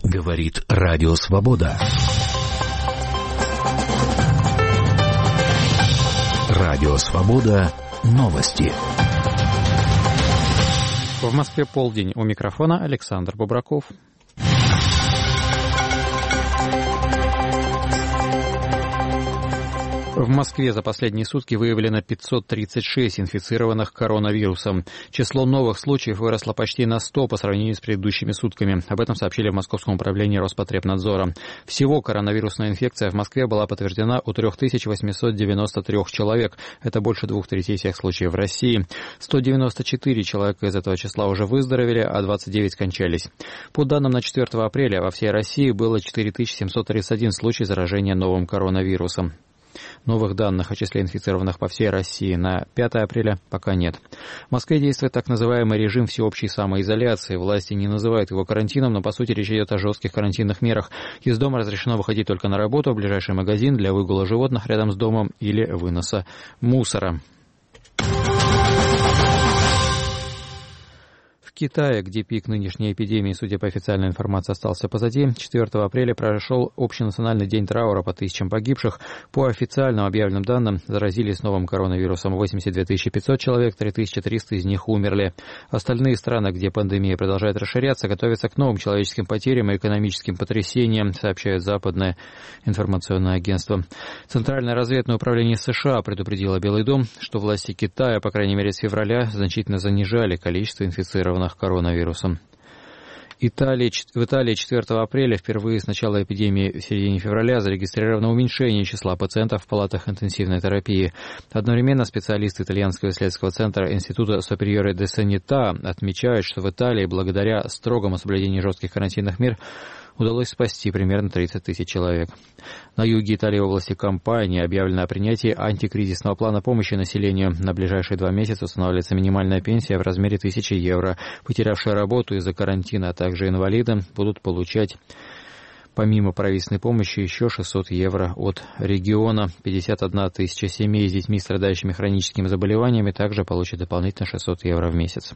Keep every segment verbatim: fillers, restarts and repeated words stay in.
Говорит Радио Свобода. Радио Свобода. Новости. В Москве полдень. У микрофона Александр Бобраков. В Москве за последние сутки выявлено пятьсот тридцать шесть инфицированных коронавирусом. Число новых случаев выросло почти на сто по сравнению с предыдущими сутками. Об этом сообщили в Московском управлении Роспотребнадзора. Всего коронавирусная инфекция в Москве была подтверждена у три тысячи восемьсот девяносто три человек. Это больше двух третей всех случаев в России. сто девяносто четыре человека из этого числа уже выздоровели, а двадцать девять скончались. По данным на четвёртое апреля во всей России было четыре тысячи семьсот тридцать один случай заражения новым коронавирусом. Новых данных о числе инфицированных по всей России на пятое апреля пока нет. В Москве действует так называемый режим всеобщей самоизоляции. Власти не называют его карантином, но по сути речь идет о жестких карантинных мерах. Из дома разрешено выходить только на работу, в ближайший магазин, для выгула животных рядом с домом или выноса мусора. В Китае, где пик нынешней эпидемии, судя по официальной информации, остался позади, четвёртого апреля прошел общенациональный день траура по тысячам погибших. По официальным объявленным данным, заразились новым коронавирусом восемьдесят две тысячи пятьсот человек, три тысячи триста из них умерли. Остальные страны, где пандемия продолжает расширяться, готовятся к новым человеческим потерям и экономическим потрясениям, сообщает западное информационное агентство. Центральное разведное управление США предупредило Белый дом, что власти Китая, по крайней мере с февраля, значительно занижали количество инфицированных коронавирусом. Италия, в Италии четвёртого апреля впервые с начала эпидемии в середине февраля зарегистрировано уменьшение числа пациентов в палатах интенсивной терапии. Одновременно специалисты итальянского исследовательского центра Института Superiore di Sanità отмечают, что в Италии благодаря строгому соблюдению жестких карантинных мер удалось спасти примерно тридцать тысяч человек. На юге Италии в области Кампании объявлено о принятии антикризисного плана помощи населению. На ближайшие два месяца устанавливается минимальная пенсия в размере тысячи евро. Потерявшие работу из-за карантина, а также инвалиды будут получать помимо правительственной помощи еще шестьсот евро от региона. пятьдесят одна тысяча семей с детьми, страдающими хроническими заболеваниями, также получат дополнительно шестьсот евро в месяц.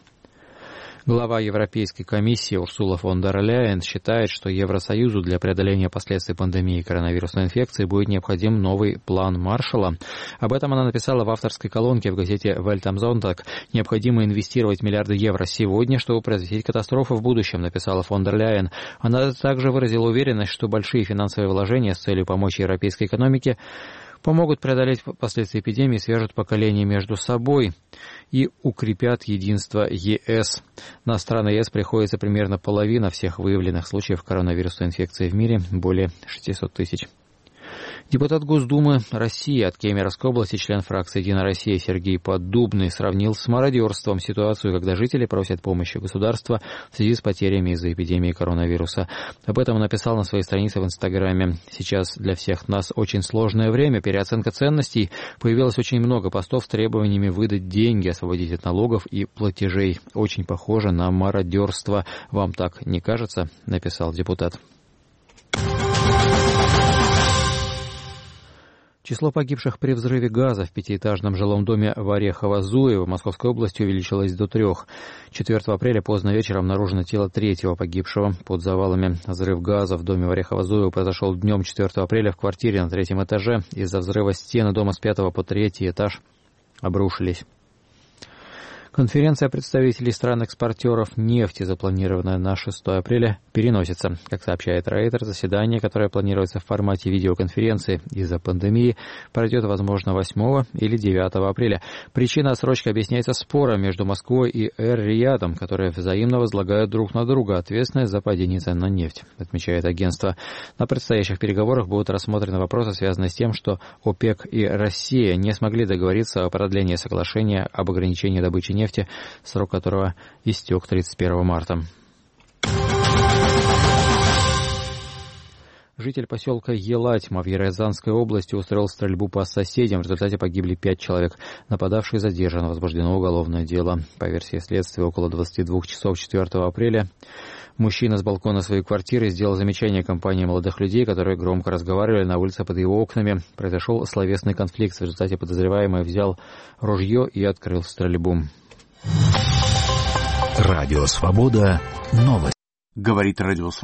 Глава Европейской комиссии Урсула фон дер Ляйен считает, что Евросоюзу для преодоления последствий пандемии коронавирусной инфекции будет необходим новый план Маршалла. Об этом она написала в авторской колонке в газете Welt am Sonntag. Необходимо инвестировать миллиарды евро сегодня, чтобы предотвратить катастрофу в будущем, написала фон дер Ляйен. Она также выразила уверенность, что большие финансовые вложения с целью помочь европейской экономике помогут преодолеть последствия эпидемии, свяжут поколения между собой и укрепят единство ЕС. На страны ЕС приходится примерно половина всех выявленных случаев коронавирусной инфекции в мире, более шестьсот тысяч. Депутат Госдумы России от Кемеровской области, член фракции «Единая Россия» Сергей Поддубный сравнил с мародерством ситуацию, когда жители просят помощи государства в связи с потерями из-за эпидемии коронавируса. Об этом он написал на своей странице в Инстаграме. Сейчас для всех нас очень сложное время, переоценка ценностей. Появилось очень много постов с требованиями выдать деньги, освободить от налогов и платежей. Очень похоже на мародерство. Вам так не кажется? Написал депутат. Число погибших при взрыве газа в пятиэтажном жилом доме в Орехово-Зуево Московской области увеличилось до трех. четвёртого апреля поздно вечером обнаружено тело третьего погибшего под завалами. Взрыв газа в доме в Орехово-Зуево произошел днем четвёртого апреля в квартире на третьем этаже. Из-за взрыва стены дома с пятого по третий этаж обрушились. Конференция представителей стран-экспортеров нефти, запланированная на шестое апреля, переносится. Как сообщает Рейтер, заседание, которое планируется в формате видеоконференции из-за пандемии, пройдет, возможно, восьмого или девятого апреля. Причина отсрочки объясняется спором между Москвой и Эр-Риядом, которые взаимно возлагают друг на друга ответственность за падение цен на нефть, отмечает агентство. На предстоящих переговорах будут рассмотрены вопросы, связанные с тем, что ОПЕК и Россия не смогли договориться о продлении соглашения об ограничении добычи нефти, нефти, срок которого истек тридцать первого марта. Житель поселка Елатьма в Рязанской области устроил стрельбу по соседям. В результате погибли пять человек. Нападавший задержан, возбуждено уголовное дело. По версии следствия, около двадцати двух часов четвёртого апреля мужчина с балкона своей квартиры сделал замечание компании молодых людей, которые громко разговаривали на улице под его окнами. Произошел словесный конфликт. В результате подозреваемый взял ружье и открыл стрельбу. Радио Свобода. Новости. Говорит Радио Свобода.